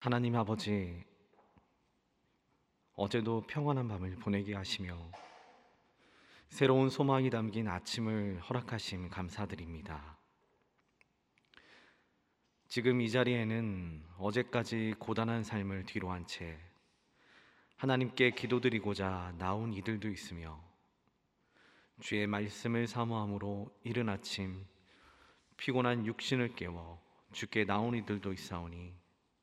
하나님 아버지, 어제도 평안한 밤을 보내게 하시며 새로운 소망이 담긴 아침을 허락하심 감사드립니다. 지금 이 자리에는 어제까지 고단한 삶을 뒤로 한 채 하나님께 기도드리고자 나온 이들도 있으며, 주의 말씀을 사모함으로 이른 아침 피곤한 육신을 깨워 주께 나온 이들도 있사오니,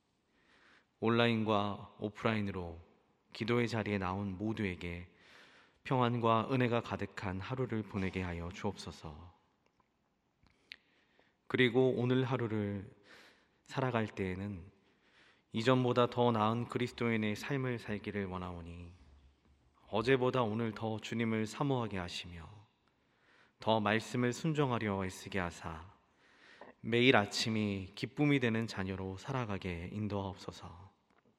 온라인과 오프라인으로 기도의 자리에 나온 모두에게 평안과 은혜가 가득한 하루를 보내게 하여 주옵소서. 그리고 오늘 하루를 살아갈 때에는 이전보다 더 나은 그리스도인의 삶을 살기를 원하오니, 어제보다 오늘 더 주님을 사모하게 하시며 더 말씀을 순종하려 애쓰게 하사 매일 아침이 기쁨이 되는 자녀로 살아가게 인도하옵소서.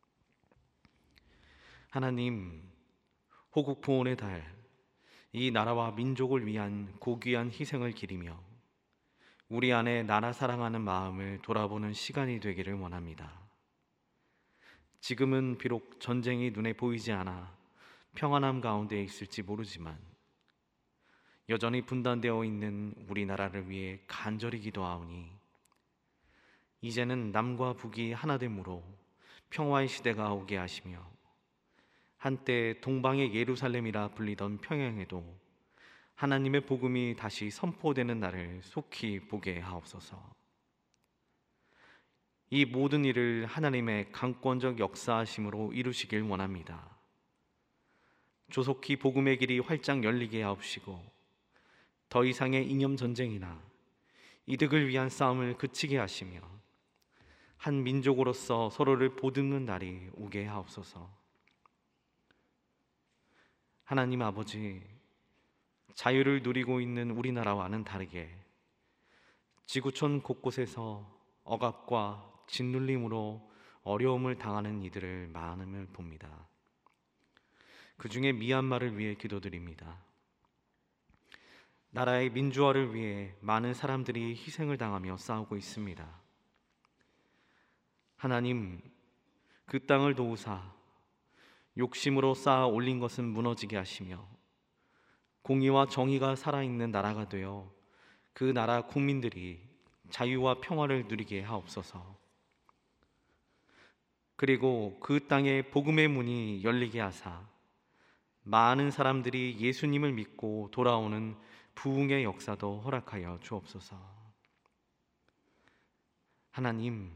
하나님, 호국 구원의 달, 이 나라와 민족을 위한 고귀한 희생을 기리며 우리 안에 나라 사랑하는 마음을 돌아보는 시간이 되기를 원합니다. 지금은 비록 전쟁이 눈에 보이지 않아 평안함 가운데 있을지 모르지만, 여전히 분단되어 있는 우리나라를 위해 간절히 기도하오니, 이제는 남과 북이 하나됨으로 평화의 시대가 오게 하시며, 한때 동방의 예루살렘이라 불리던 평양에도 하나님의 복음이 다시 선포되는 날을 속히 보게 하옵소서. 이 모든 일을 하나님의 강권적 역사하심으로 이루시길 원합니다. 조속히 복음의 길이 활짝 열리게 하옵시고, 더 이상의 이념 전쟁이나 이득을 위한 싸움을 그치게 하시며, 한 민족으로서 서로를 보듬는 날이 오게 하옵소서. 하나님 아버지, 자유를 누리고 있는 우리나라와는 다르게 지구촌 곳곳에서 억압과 짓눌림으로 어려움을 당하는 이들을 많음을 봅니다. 그 중에 미얀마를 위해 기도드립니다. 나라의 민주화를 위해 많은 사람들이 희생을 당하며 싸우고 있습니다. 하나님, 그 땅을 도우사 욕심으로 쌓아 올린 것은 무너지게 하시며, 공의와 정의가 살아있는 나라가 되어 그 나라 국민들이 자유와 평화를 누리게 하옵소서. 그리고 그 땅에 복음의 문이 열리게 하사 많은 사람들이 예수님을 믿고 돌아오는 부흥의 역사도 허락하여 주옵소서. 하나님,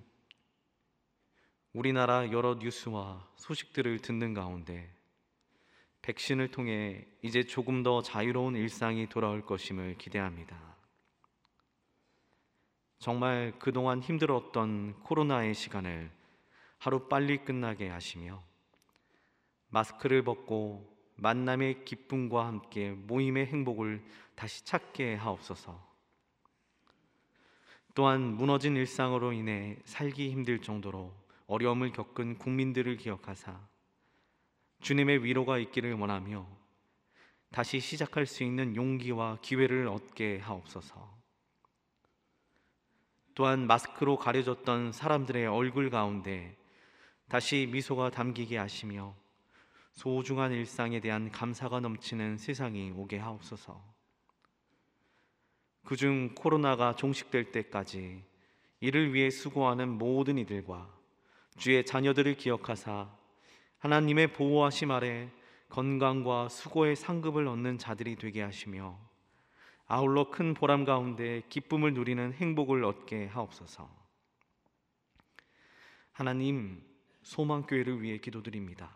우리나라 여러 뉴스와 소식들을 듣는 가운데 백신을 통해 이제 조금 더 자유로운 일상이 돌아올 것임을 기대합니다. 정말 그동안 힘들었던 코로나의 시간을 하루 빨리 끝나게 하시며, 마스크를 벗고 만남의 기쁨과 함께 모임의 행복을 다시 찾게 하옵소서. 또한 무너진 일상으로 인해 살기 힘들 정도로 어려움을 겪은 국민들을 기억하사 주님의 위로가 있기를 원하며, 다시 시작할 수 있는 용기와 기회를 얻게 하옵소서. 또한 마스크로 가려졌던 사람들의 얼굴 가운데 다시 미소가 담기게 하시며, 소중한 일상에 대한 감사가 넘치는 세상이 오게 하옵소서. 그중 코로나가 종식될 때까지 이를 위해 수고하는 모든 이들과 주의 자녀들을 기억하사 하나님의 보호하심 아래 건강과 수고의 상급을 얻는 자들이 되게 하시며, 아울러 큰 보람 가운데 기쁨을 누리는 행복을 얻게 하옵소서. 하나님, 소망교회를 위해 기도드립니다.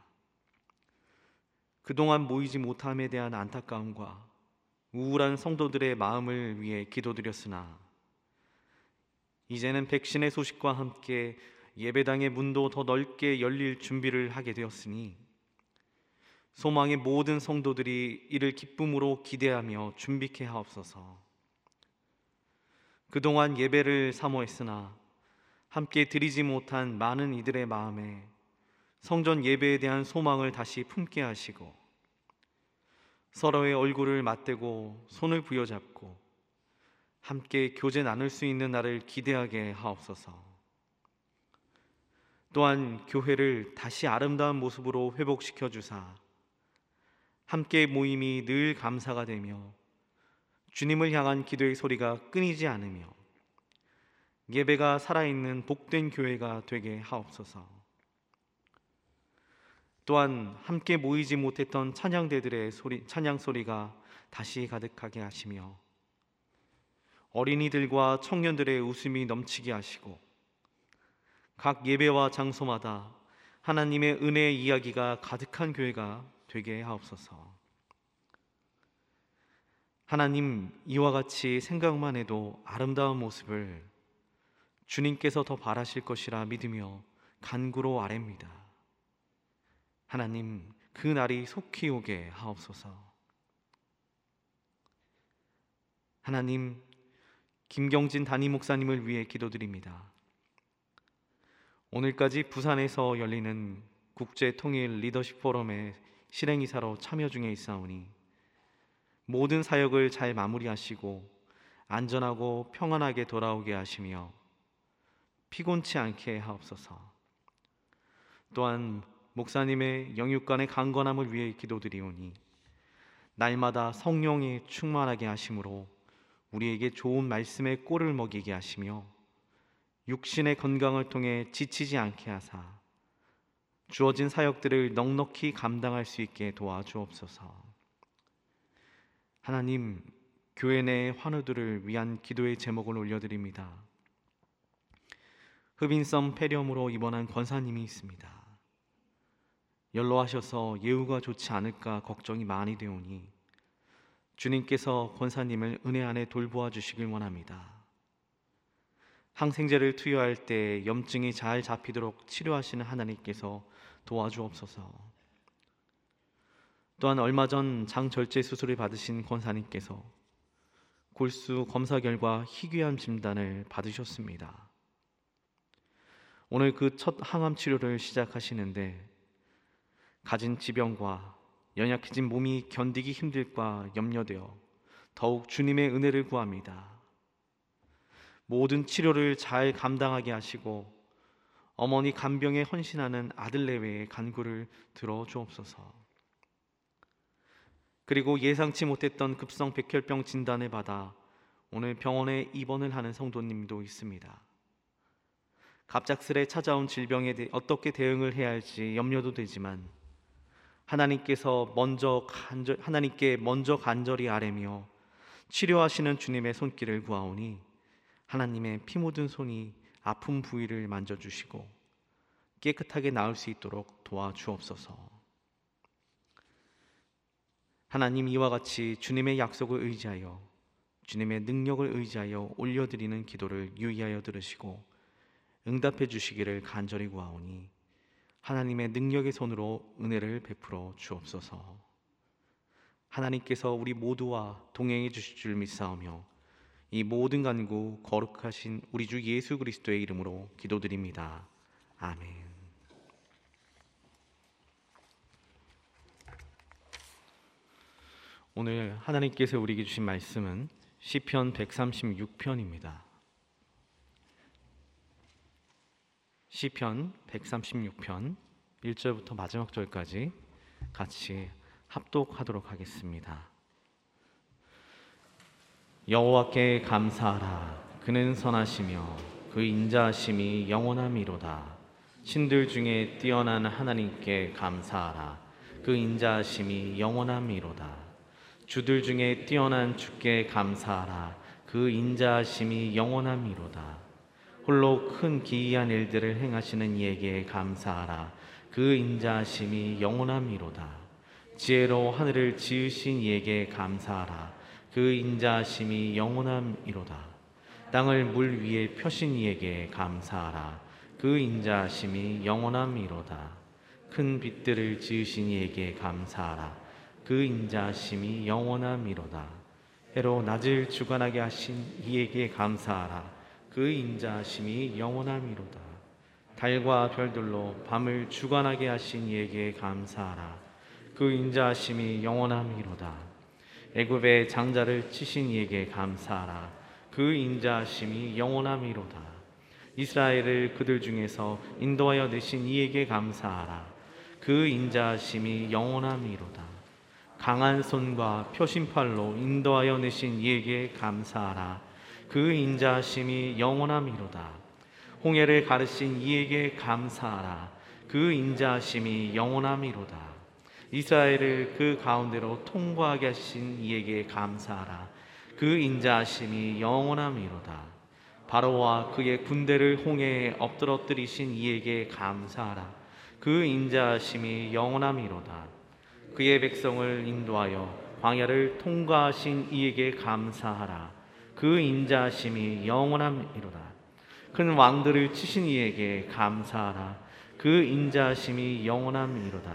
그동안 모이지 못함에 대한 안타까움과 우울한 성도들의 마음을 위해 기도드렸으나, 이제는 백신의 소식과 함께 예배당의 문도 더 넓게 열릴 준비를 하게 되었으니, 소망의 모든 성도들이 이를 기쁨으로 기대하며 준비케 하옵소서. 그동안 예배를 사모했으나 함께 드리지 못한 많은 이들의 마음에 성전 예배에 대한 소망을 다시 품게 하시고, 서로의 얼굴을 맞대고 손을 부여잡고 함께 교제 나눌 수 있는 날을 기대하게 하옵소서. 또한 교회를 다시 아름다운 모습으로 회복시켜 주사 함께 모임이 늘 감사가 되며 주님을 향한 기도의 소리가 끊이지 않으며 예배가 살아있는 복된 교회가 되게 하옵소서. 또한 함께 모이지 못했던 찬양대들의 찬양 소리가 다시 가득하게 하시며 어린이들과 청년들의 웃음이 넘치게 하시고 각 예배와 장소마다 하나님의 은혜의 이야기가 가득한 교회가 되게 하옵소서. 하나님, 이와 같이 생각만 해도 아름다운 모습을 주님께서 더 바라실 것이라 믿으며 간구로 아뢰입니다. 하나님, 그 날이 속히 오게 하옵소서. 하나님, 김경진 담임 목사님을 위해 기도드립니다. 오늘까지 부산에서 열리는 국제통일 리더십 포럼의 실행이사로 참여 중에 있사오니 모든 사역을 잘 마무리하시고 안전하고 평안하게 돌아오게 하시며 피곤치 않게 하옵소서. 또한 목사님의 영육간의 강건함을 위해 기도드리오니 날마다 성령이 충만하게 하심으로 우리에게 좋은 말씀의 꼴을 먹이게 하시며 육신의 건강을 통해 지치지 않게 하사 주어진 사역들을 넉넉히 감당할 수 있게 도와주옵소서. 하나님, 교회 내 환우들을 위한 기도의 제목을 올려드립니다. 흡인성 폐렴으로 입원한 권사님이 있습니다. 연로하셔서 예후가 좋지 않을까 걱정이 많이 되오니 주님께서 권사님을 은혜 안에 돌보아 주시길 원합니다. 항생제를 투여할 때 염증이 잘 잡히도록 치료하시는 하나님께서 도와주옵소서. 또한 얼마 전 장절제 수술을 받으신 권사님께서 골수 검사 결과 희귀암 진단을 받으셨습니다. 오늘 그 첫 항암 치료를 시작하시는데 가진 지병과 연약해진 몸이 견디기 힘들까 염려되어 더욱 주님의 은혜를 구합니다. 모든 치료를 잘 감당하게 하시고 어머니 간병에 헌신하는 아들 내외의 간구를 들어주옵소서. 그리고 예상치 못했던 급성 백혈병 진단을 받아 오늘 병원에 입원을 하는 성도님도 있습니다. 갑작스레 찾아온 질병에 대해 어떻게 대응을 해야 할지 염려도 되지만 하나님께 먼저 간절히 아뢰며 치료하시는 주님의 손길을 구하오니 하나님의 피 묻은 손이 아픈 부위를 만져주시고 깨끗하게 나을 수 있도록 도와주옵소서. 하나님, 이와 같이 주님의 약속을 의지하여 주님의 능력을 의지하여 올려드리는 기도를 유의하여 들으시고 응답해 주시기를 간절히 구하오니 하나님의 능력의 손으로 은혜를 베풀어 주옵소서. 하나님께서 우리 모두와 동행해 주실 줄 믿사오며 이 모든 간구 거룩하신 우리 주 예수 그리스도의 이름으로 기도드립니다. 아멘. 오늘 하나님께서 우리에게 주신 말씀은 시편 136편입니다. 시편 136편 1절부터 마지막 절까지 같이 합독하도록 하겠습니다. 여호와께 감사하라. 그는 선하시며 그 인자하심이 영원함이로다. 신들 중에 뛰어난 하나님께 감사하라. 그 인자하심이 영원함이로다. 주들 중에 뛰어난 주께 감사하라. 그 인자하심이 영원함이로다. 홀로 큰 기이한 일들을 행하시는 이에게 감사하라. 그 인자하심이 영원함이로다. 지혜로 하늘을 지으신 이에게 감사하라. 그 인자하심이 영원함이로다. 땅을 물 위에 펴신 이에게 감사하라. 그 인자하심이 영원함이로다. 큰 빛들을 지으신 이에게 감사하라. 그 인자하심이 영원함이로다. 해로 낮을 주관하게 하신 이에게 감사하라. 그 인자하심이 영원함이로다. 달과 별들로 밤을 주관하게 하신 이에게 감사하라. 그 인자하심이 영원함이로다. 애굽의 장자를 치신 이에게 감사하라. 그 인자하심이 영원함이로다. 이스라엘을 그들 중에서 인도하여 내신 이에게 감사하라. 그 인자하심이 영원함이로다. 강한 손과 표심팔로 인도하여 내신 이에게 감사하라. 그 인자하심이 영원함이로다. 홍해를 가르신 이에게 감사하라. 그 인자하심이 영원함이로다. 이스라엘을 그 가운데로 통과하게 하신 이에게 감사하라. 그 인자하심이 영원함이로다. 바로와 그의 군대를 홍해에 엎드러뜨리신 이에게 감사하라. 그 인자하심이 영원함이로다. 그의 백성을 인도하여 광야를 통과하신 이에게 감사하라. 그 인자하심이 영원함이로다. 큰 왕들을 치신 이에게 감사하라. 그 인자하심이 영원함이로다.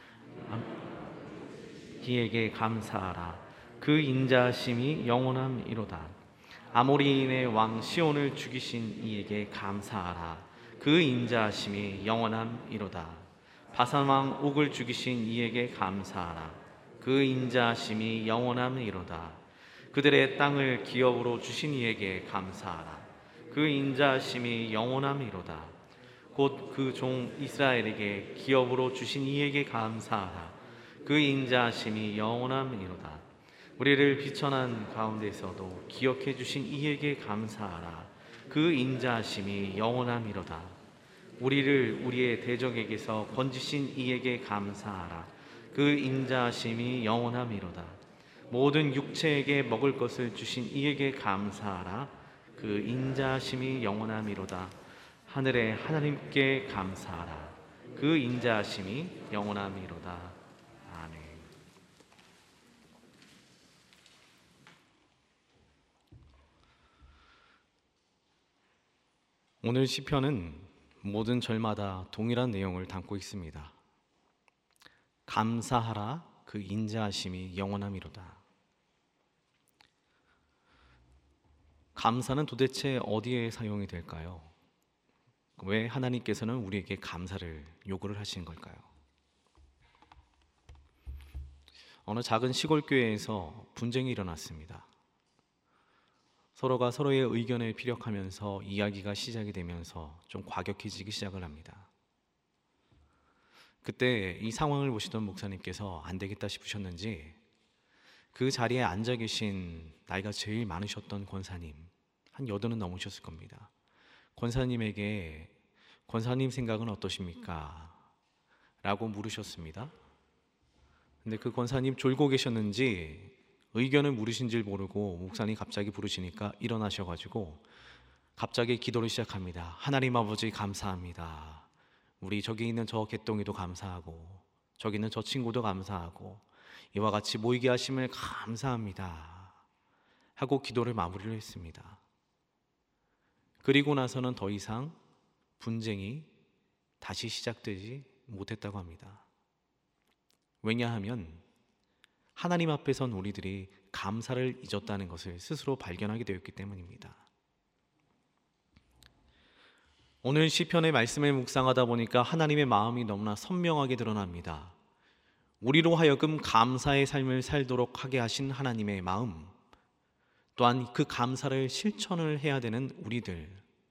이에게 감사하라. 그 인자하심이 영원함이로다. 아모리인의 왕 시온을 죽이신 이에게 감사하라. 그 인자하심이 영원함이로다. 바산 왕 옥을 죽이신 이에게 감사하라. 그 인자하심이 영원함이로다. 그들의 땅을 기업으로 주신 이에게 감사하라. 그 인자하심이 영원함이로다. 곧 그 종 이스라엘에게 기업으로 주신 이에게 감사하라. 그 인자하심이 영원함이로다. 우리를 비천한 가운데서도 기억해 주신 이에게 감사하라. 그 인자하심이 영원함이로다. 우리를 우리의 대적에게서 건지신 이에게 감사하라. 그 인자하심이 영원함이로다. 모든 육체에게 먹을 것을 주신 이에게 감사하라. 그 인자하심이 영원함이로다. 하늘의 하나님께 감사하라. 그 인자하심이 영원함이로다. 아멘. 오늘 시편은 모든 절마다 동일한 내용을 담고 있습니다. 감사하라. 그 인자하심이 영원함이로다. 감사는 도대체 어디에 사용이 될까요? 왜 하나님께서는 우리에게 감사를 요구를 하신 걸까요? 어느 작은 시골 교회에서 분쟁이 일어났습니다. 서로가 서로의 의견을 피력하면서 이야기가 시작이 되면서 좀 과격해지기 시작을 합니다. 그때 이 상황을 보시던 목사님께서 안 되겠다 싶으셨는지 그 자리에 앉아 계신 나이가 제일 많으셨던 권사님, 한 80은 넘으셨을 겁니다. 권사님에게 권사님 생각은 어떠십니까? 라고 물으셨습니다. 근데 그 권사님 졸고 계셨는지 의견을 물으신 줄 모르고 목사님 갑자기 부르시니까 일어나셔가지고 갑자기 기도를 시작합니다. 하나님 아버지 감사합니다. 우리 저기 있는 저 개똥이도 감사하고 저기 있는 저 친구도 감사하고 이와 같이 모이게 하심을 감사합니다 하고 기도를 마무리를 했습니다. 그리고 나서는 더 이상 분쟁이 다시 시작되지 못했다고 합니다. 왜냐하면 하나님 앞에선 우리들이 감사를 잊었다는 것을 스스로 발견하게 되었기 때문입니다. 오늘 시편의 말씀을 묵상하다 보니까 하나님의 마음이 너무나 선명하게 드러납니다. 우리로 하여금 감사의 삶을 살도록 하게 하신 하나님의 마음, 또한 그 감사를 실천을 해야 되는 우리들.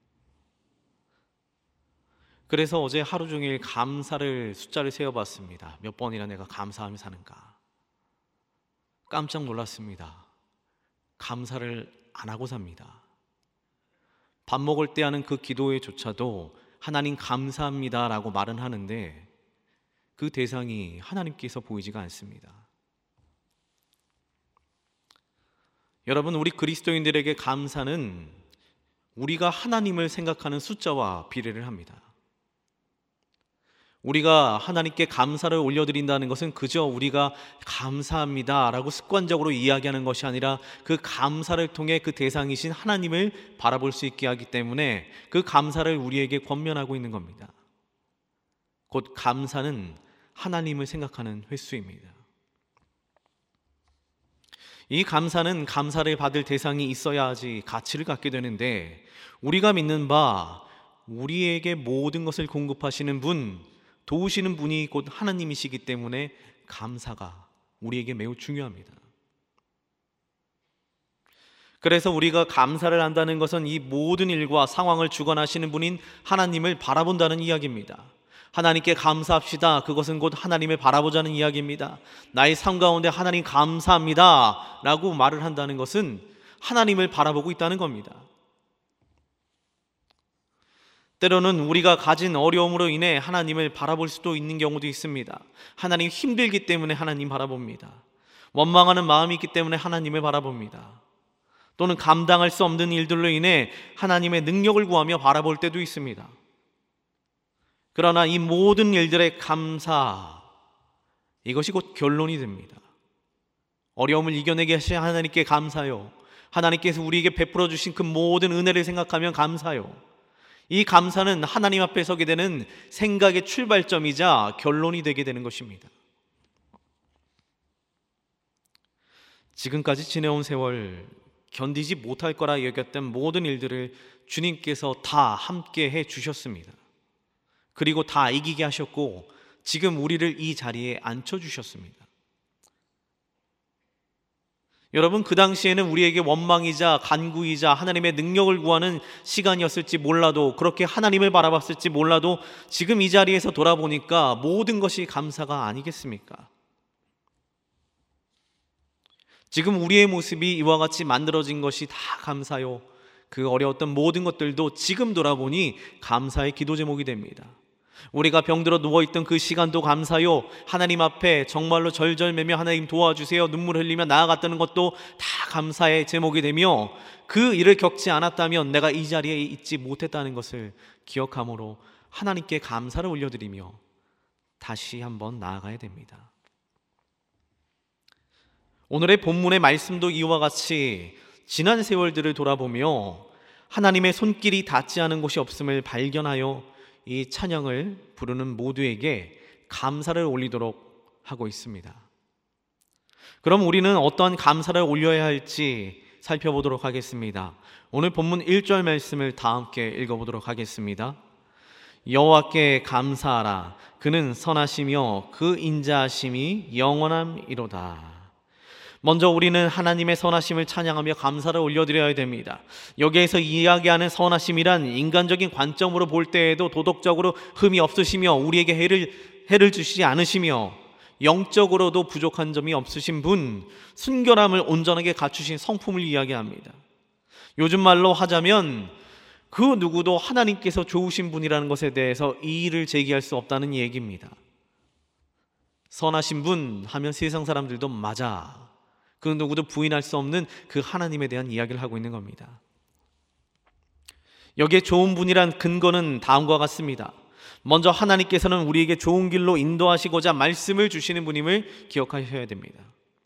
그래서 어제 하루 종일 감사를 숫자를 세어봤습니다. 몇 번이나 내가 감사하며 사는가. 깜짝 놀랐습니다. 감사를 안 하고 삽니다. 밥 먹을 때 하는 그 기도에조차도 하나님 감사합니다 라고 말은 하는데 그 대상이 하나님께서 보이지가 않습니다. 여러분, 우리 그리스도인들에게 감사는 우리가 하나님을 생각하는 숫자와 비례를 합니다. 우리가 하나님께 감사를 올려드린다는 것은 그저 우리가 감사합니다 라고 습관적으로 이야기하는 것이 아니라 그 감사를 통해 그 대상이신 하나님을 바라볼 수 있게 하기 때문에 그 감사를 우리에게 권면하고 있는 겁니다. 곧 감사는 하나님을 생각하는 횟수입니다. 이 감사는 감사를 받을 대상이 있어야지 가치를 갖게 되는데 우리가 믿는 바 우리에게 모든 것을 공급하시는 분, 도우시는 분이 곧 하나님이시기 때문에 감사가 우리에게 매우 중요합니다. 그래서 우리가 감사를 한다는 것은 이 모든 일과 상황을 주관하시는 분인 하나님을 바라본다는 이야기입니다. 하나님께 감사합시다. 그것은 곧 하나님을 바라보자는 이야기입니다. 나의 삶 가운데 하나님 감사합니다 라고 말을 한다는 것은 하나님을 바라보고 있다는 겁니다. 때로는 우리가 가진 어려움으로 인해 하나님을 바라볼 수도 있는 경우도 있습니다. 하나님 힘들기 때문에 하나님 바라봅니다. 원망하는 마음이 있기 때문에 하나님을 바라봅니다. 또는 감당할 수 없는 일들로 인해 하나님의 능력을 구하며 바라볼 때도 있습니다. 그러나 이 모든 일들의 감사, 이것이 곧 결론이 됩니다. 어려움을 이겨내게 하신 하나님께 감사요. 하나님께서 우리에게 베풀어 주신 그 모든 은혜를 생각하면 감사요. 이 감사는 하나님 앞에 서게 되는 생각의 출발점이자 결론이 되게 되는 것입니다. 지금까지 지내온 세월, 견디지 못할 거라 여겼던 모든 일들을 주님께서 다 함께 해 주셨습니다. 그리고 다 이기게 하셨고 지금 우리를 이 자리에 앉혀주셨습니다. 여러분, 그 당시에는 우리에게 원망이자 간구이자 하나님의 능력을 구하는 시간이었을지 몰라도, 그렇게 하나님을 바라봤을지 몰라도 지금 이 자리에서 돌아보니까 모든 것이 감사가 아니겠습니까? 지금 우리의 모습이 이와 같이 만들어진 것이 다 감사요. 그 어려웠던 모든 것들도 지금 돌아보니 감사의 기도 제목이 됩니다. 우리가 병들어 누워있던 그 시간도 감사요. 하나님 앞에 정말로 절절매며 하나님 도와주세요 눈물 흘리며 나아갔다는 것도 다 감사의 제목이 되며, 그 일을 겪지 않았다면 내가 이 자리에 있지 못했다는 것을 기억함으로 하나님께 감사를 올려드리며 다시 한번 나아가야 됩니다. 오늘의 본문의 말씀도 이와 같이 지난 세월들을 돌아보며 하나님의 손길이 닿지 않은 곳이 없음을 발견하여 이 찬양을 부르는 모두에게 감사를 올리도록 하고 있습니다. 그럼 우리는 어떠한 감사를 올려야 할지 살펴보도록 하겠습니다. 오늘 본문 1절 말씀을 다 함께 읽어보도록 하겠습니다. 여호와께 감사하라. 그는 선하시며 그 인자하심이 영원함이로다. 먼저 우리는 하나님의 선하심을 찬양하며 감사를 올려드려야 됩니다. 여기에서 이야기하는 선하심이란 인간적인 관점으로 볼 때에도 도덕적으로 흠이 없으시며 우리에게 해를 주시지 않으시며 영적으로도 부족한 점이 없으신 분, 순결함을 온전하게 갖추신 성품을 이야기합니다. 요즘 말로 하자면 그 누구도 하나님께서 좋으신 분이라는 것에 대해서 이의를 제기할 수 없다는 얘기입니다. 선하신 분 하면 세상 사람들도 맞아, 그 누구도 부인할 수 없는 그 하나님에 대한 이야기를 하고 있는 겁니다. 여기에 좋은 분이란 근거는 다음과 같습니다. 먼저 하나님께서는 우리에게 좋은 길로 인도하시고자 말씀을 주시는 분임을 기억하셔야 됩니다.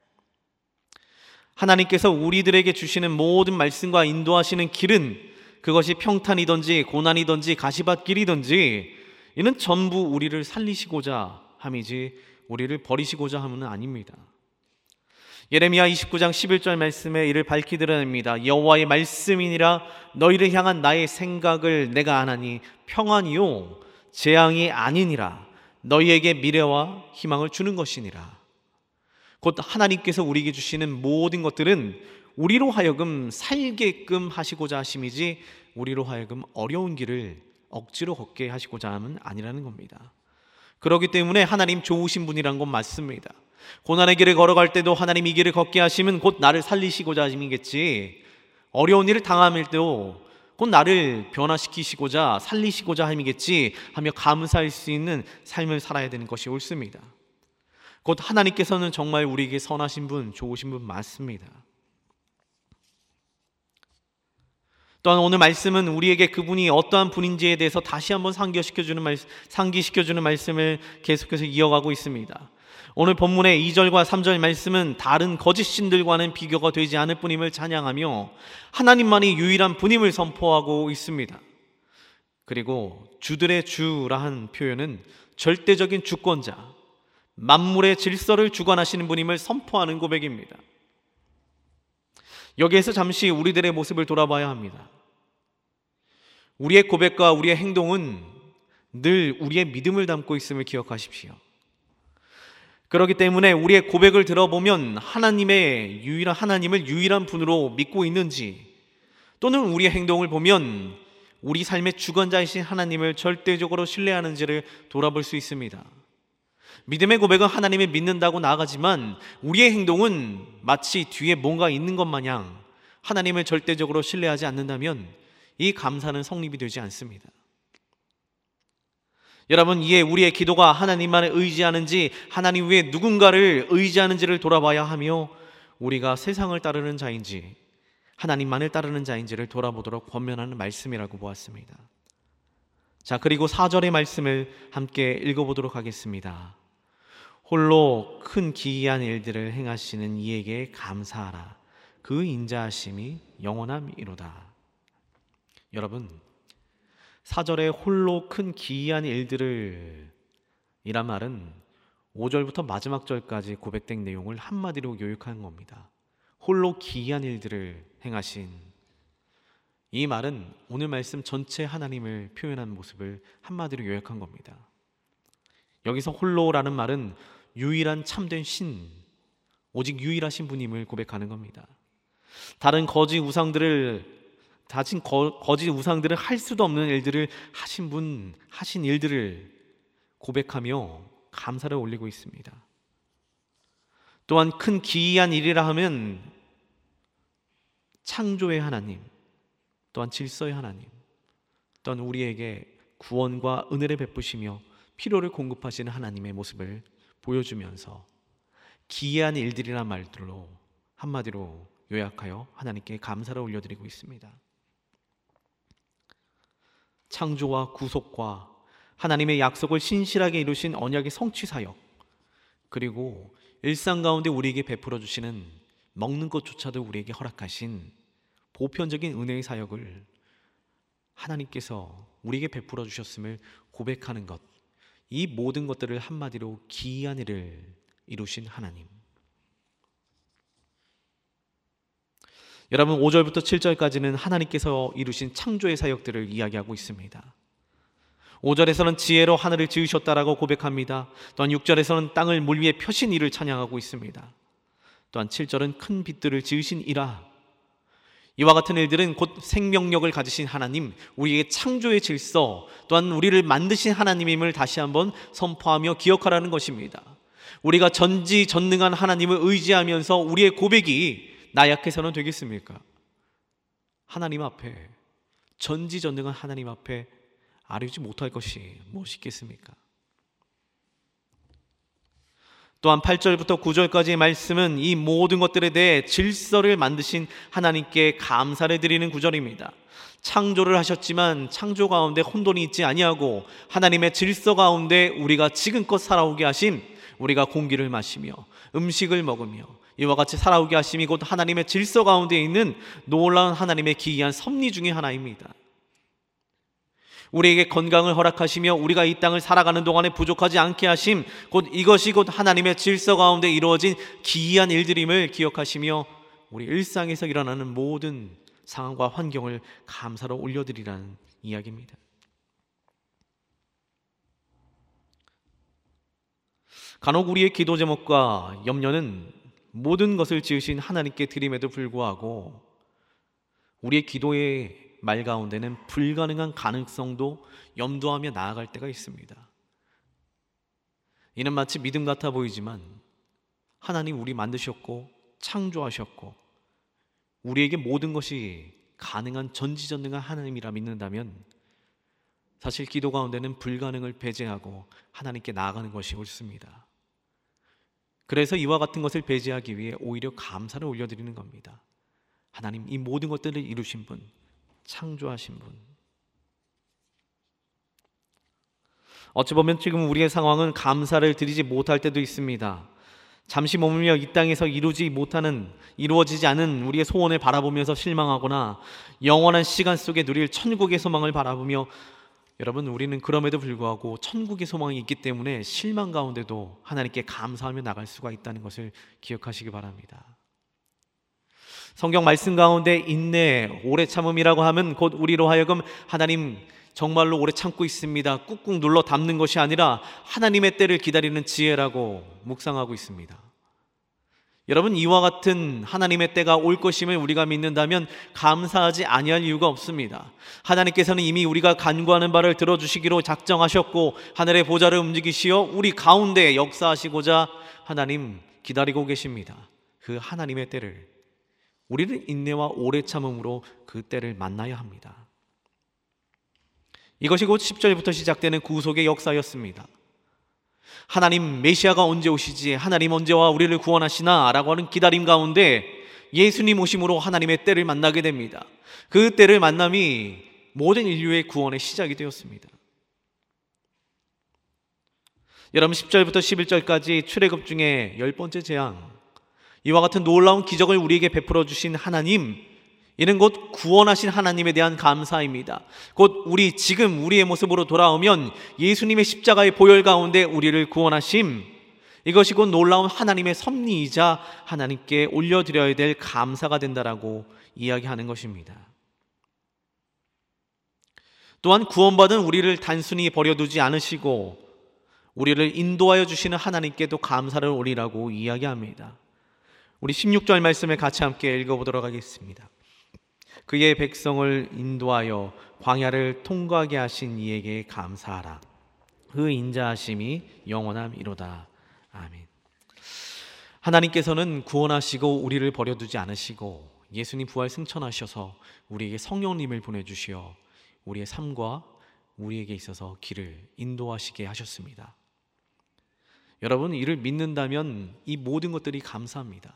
하나님께서 우리들에게 주시는 모든 말씀과 인도하시는 길은, 그것이 평탄이든지 고난이든지 가시밭길이든지, 이는 전부 우리를 살리시고자 함이지 우리를 버리시고자 함은 아닙니다. 예레미야 29장 11절 말씀에 이를 밝히 드러냅니다. 여호와의 말씀이니라. 너희를 향한 나의 생각을 내가 아나니 평안이요 재앙이 아니니라. 너희에게 미래와 희망을 주는 것이니라. 곧 하나님께서 우리에게 주시는 모든 것들은 우리로 하여금 살게끔 하시고자 하심이지 우리로 하여금 어려운 길을 억지로 걷게 하시고자 함은 아니라는 겁니다. 그렇기 때문에 하나님 좋으신 분이란 건 맞습니다. 고난의 길을 걸어갈 때도 하나님 이 길을 걷게 하시면 곧 나를 살리시고자 하심이겠지, 어려운 일을 당할 때도 곧 나를 변화시키시고자 살리시고자 함이겠지 하며 감사할 수 있는 삶을 살아야 되는 것이 옳습니다. 곧 하나님께서는 정말 우리에게 선하신 분, 좋으신 분 맞습니다. 또한 오늘 말씀은 우리에게 그분이 어떠한 분인지에 대해서 다시 한번 상기시켜주는 말씀을 계속해서 이어가고 있습니다. 오늘 본문의 2절과 3절 말씀은 다른 거짓 신들과는 비교가 되지 않을 분임을 찬양하며 하나님만이 유일한 분임을 선포하고 있습니다. 그리고 주들의 주라한 표현은 절대적인 주권자, 만물의 질서를 주관하시는 분임을 선포하는 고백입니다. 여기에서 잠시 우리들의 모습을 돌아봐야 합니다. 우리의 고백과 우리의 행동은 늘 우리의 믿음을 담고 있음을 기억하십시오. 그렇기 때문에 우리의 고백을 들어보면 하나님을 유일한 분으로 믿고 있는지, 또는 우리의 행동을 보면 우리 삶의 주관자이신 하나님을 절대적으로 신뢰하는지를 돌아볼 수 있습니다. 믿음의 고백은 하나님을 믿는다고 나아가지만 우리의 행동은 마치 뒤에 뭔가 있는 것 마냥 하나님을 절대적으로 신뢰하지 않는다면 이 감사는 성립이 되지 않습니다. 여러분, 이에 우리의 기도가 하나님만을 의지하는지 하나님 외에 누군가를 의지하는지를 돌아봐야 하며, 우리가 세상을 따르는 자인지 하나님만을 따르는 자인지를 돌아보도록 권면하는 말씀이라고 보았습니다. 자, 그리고 4절의 말씀을 함께 읽어보도록 하겠습니다. 홀로 큰 기이한 일들을 행하시는 이에게 감사하라. 그 인자하심이 영원함이로다. 여러분, 4절에 홀로 큰 기이한 일들을 이란 말은 5절부터 마지막 절까지 고백된 내용을 한마디로 요약한 겁니다. 홀로 기이한 일들을 행하신, 이 말은 오늘 말씀 전체 하나님을 표현한 모습을 한마디로 요약한 겁니다. 여기서 홀로라는 말은 유일한 참된 신, 오직 유일하신 분임을 고백하는 겁니다. 다른 거짓 우상들을 할 수도 없는 일들을 하신 일들을 고백하며 감사를 올리고 있습니다. 또한 큰 기이한 일이라 하면 창조의 하나님, 또한 질서의 하나님, 또한 우리에게 구원과 은혜를 베푸시며 필요를 공급하시는 하나님의 모습을 보여주면서 기이한 일들이란 말들로 한마디로 요약하여 하나님께 감사를 올려드리고 있습니다. 창조와 구속과 하나님의 약속을 신실하게 이루신 언약의 성취 사역, 그리고 일상 가운데 우리에게 베풀어 주시는 먹는 것조차도 우리에게 허락하신 보편적인 은혜의 사역을 하나님께서 우리에게 베풀어 주셨음을 고백하는 것, 이 모든 것들을 한마디로 기이한 일을 이루신 하나님. 여러분, 5절부터 7절까지는 하나님께서 이루신 창조의 사역들을 이야기하고 있습니다. 5절에서는 지혜로 하늘을 지으셨다라고 고백합니다. 또한 6절에서는 땅을 물 위에 펴신 이를 찬양하고 있습니다. 또한 7절은 큰 빛들을 지으신 이라, 이와 같은 일들은 곧 생명력을 가지신 하나님, 우리에게 창조의 질서, 또한 우리를 만드신 하나님임을 다시 한번 선포하며 기억하라는 것입니다. 우리가 전지전능한 하나님을 의지하면서 우리의 고백이 나약해서는 되겠습니까? 하나님 앞에, 전지전능한 하나님 앞에 아뢰지 못할 것이 무엇이 있겠습니까? 또한 8절부터 9절까지의 말씀은 이 모든 것들에 대해 질서를 만드신 하나님께 감사를 드리는 구절입니다. 창조를 하셨지만 창조 가운데 혼돈이 있지 아니하고 하나님의 질서 가운데 우리가 지금껏 살아오게 하심, 우리가 공기를 마시며 음식을 먹으며 이와 같이 살아오게 하심이 곧 하나님의 질서 가운데 있는 놀라운 하나님의 기이한 섭리 중의 하나입니다. 우리에게 건강을 허락하시며 우리가 이 땅을 살아가는 동안에 부족하지 않게 하심, 이것이 곧 하나님의 질서 가운데 이루어진 기이한 일들임을 기억하시며 우리 일상에서 일어나는 모든 상황과 환경을 감사로 올려드리라는 이야기입니다. 간혹 우리의 기도 제목과 염려는 모든 것을 지으신 하나님께 드림에도 불구하고 우리의 기도의 말 가운데는 불가능한 가능성도 염두하며 나아갈 때가 있습니다. 이는 마치 믿음 같아 보이지만 하나님 우리 만드셨고 창조하셨고 우리에게 모든 것이 가능한 전지전능한 하나님이라 믿는다면 사실 기도 가운데는 불가능을 배제하고 하나님께 나아가는 것이 옳습니다. 그래서 이와 같은 것을 배제하기 위해 오히려 감사를 올려드리는 겁니다. 하나님, 이 모든 것들을 이루신 분, 창조하신 분. 어찌 보면 지금 우리의 상황은 감사를 드리지 못할 때도 있습니다. 잠시 머물며 이 땅에서 이루어지지 않은 우리의 소원을 바라보면서 실망하거나 영원한 시간 속에 누릴 천국의 소망을 바라보며, 여러분, 우리는 그럼에도 불구하고 천국의 소망이 있기 때문에 실망 가운데도 하나님께 감사하며 나갈 수가 있다는 것을 기억하시기 바랍니다. 성경 말씀 가운데 인내, 오래 참음이라고 하면 곧 우리로 하여금 하나님 정말로 오래 참고 있습니다. 꾹꾹 눌러 담는 것이 아니라 하나님의 때를 기다리는 지혜라고 묵상하고 있습니다. 여러분, 이와 같은 하나님의 때가 올 것임을 우리가 믿는다면 감사하지 아니할 이유가 없습니다. 하나님께서는 이미 우리가 간구하는 바를 들어주시기로 작정하셨고 하늘의 보좌를 움직이시어 우리 가운데 역사하시고자 하나님 기다리고 계십니다. 그 하나님의 때를 우리는 인내와 오래 참음으로 그 때를 만나야 합니다. 이것이 곧 10절부터 시작되는 구속의 역사였습니다. 하나님 메시아가 언제 오시지? 하나님 언제 와 우리를 구원하시나? 라고 하는 기다림 가운데 예수님 오심으로 하나님의 때를 만나게 됩니다. 그 때를 만남이 모든 인류의 구원의 시작이 되었습니다. 여러분, 10절부터 11절까지 출애굽 중에 10번째 재앙, 이와 같은 놀라운 기적을 우리에게 베풀어 주신 하나님, 이는 곧 구원하신 하나님에 대한 감사입니다. 곧 우리 지금 우리의 모습으로 돌아오면 예수님의 십자가의 보혈 가운데 우리를 구원하심, 이것이 곧 놀라운 하나님의 섭리이자 하나님께 올려드려야 될 감사가 된다라고 이야기하는 것입니다. 또한 구원받은 우리를 단순히 버려두지 않으시고 우리를 인도하여 주시는 하나님께도 감사를 올리라고 이야기합니다. 우리 16절 말씀을 같이 함께 읽어보도록 하겠습니다. 그의 백성을 인도하여 광야를 통과하게 하신 이에게 감사하라. 그 인자하심이 영원함이로다. 아멘. 하나님께서는 구원하시고 우리를 버려두지 않으시고 예수님 부활 승천하셔서 우리에게 성령님을 보내주시어 우리의 삶과 우리에게 있어서 길을 인도하시게 하셨습니다. 여러분, 이를 믿는다면 이 모든 것들이 감사합니다.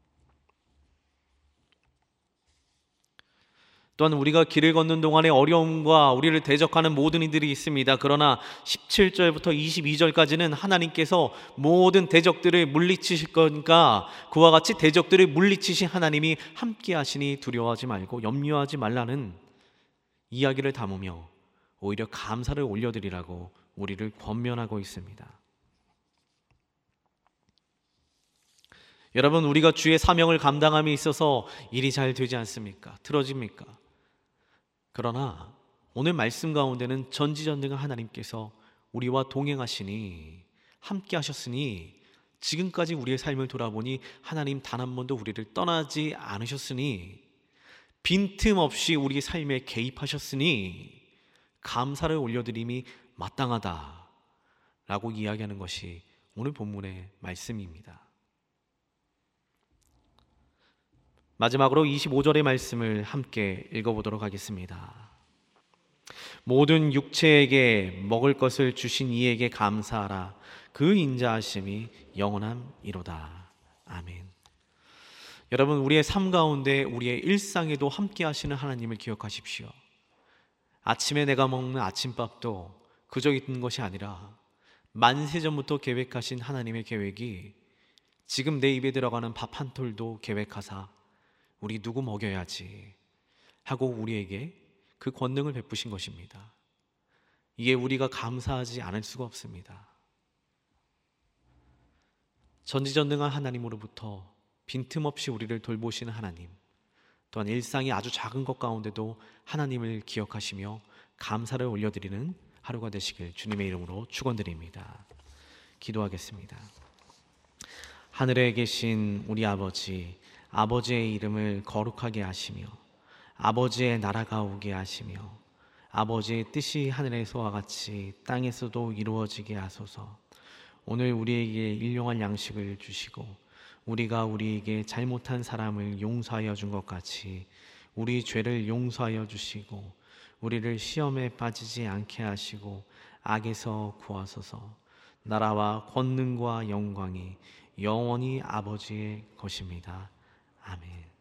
또한 우리가 길을 걷는 동안에 어려움과 우리를 대적하는 모든 이들이 있습니다. 그러나 17절부터 22절까지는 하나님께서 모든 대적들을 물리치실 거니까 그와 같이 대적들을 물리치신 하나님이 함께 하시니 두려워하지 말고 염려하지 말라는 이야기를 담으며 오히려 감사를 올려드리라고 우리를 권면하고 있습니다. 여러분, 우리가 주의 사명을 감당함에 있어서 일이 잘 되지 않습니까? 틀어집니까? 그러나 오늘 말씀 가운데는 전지전능한 하나님께서 우리와 동행하시니 함께 하셨으니 지금까지 우리의 삶을 돌아보니 하나님 단 한 번도 우리를 떠나지 않으셨으니 빈틈없이 우리의 삶에 개입하셨으니 감사를 올려드림이 마땅하다라고 이야기하는 것이 오늘 본문의 말씀입니다. 마지막으로 25절의 말씀을 함께 읽어보도록 하겠습니다. 모든 육체에게 먹을 것을 주신 이에게 감사하라. 그 인자하심이 영원함이로다. 아멘. 여러분, 우리의 삶 가운데 우리의 일상에도 함께 하시는 하나님을 기억하십시오. 아침에 내가 먹는 아침밥도 그저 있는 것이 아니라 만세전부터 계획하신 하나님의 계획이 지금 내 입에 들어가는 밥 한 톨도 계획하사 우리 누구 먹여야지 하고 우리에게 그 권능을 베푸신 것입니다. 이에 우리가 감사하지 않을 수가 없습니다. 전지전능한 하나님으로부터 빈틈없이 우리를 돌보시는 하나님, 또한 일상이 아주 작은 것 가운데도 하나님을 기억하시며 감사를 올려드리는 하루가 되시길 주님의 이름으로 축원드립니다. 기도하겠습니다. 하늘에 계신 우리 아버지, 아버지의 이름을 거룩하게 하시며 아버지의 나라가 오게 하시며 아버지의 뜻이 하늘에서와 같이 땅에서도 이루어지게 하소서. 오늘 우리에게 일용할 양식을 주시고 우리가 우리에게 잘못한 사람을 용서하여 준 것 같이 우리 죄를 용서하여 주시고 우리를 시험에 빠지지 않게 하시고 악에서 구하소서. 나라와 권능과 영광이 영원히 아버지의 것입니다. 아멘.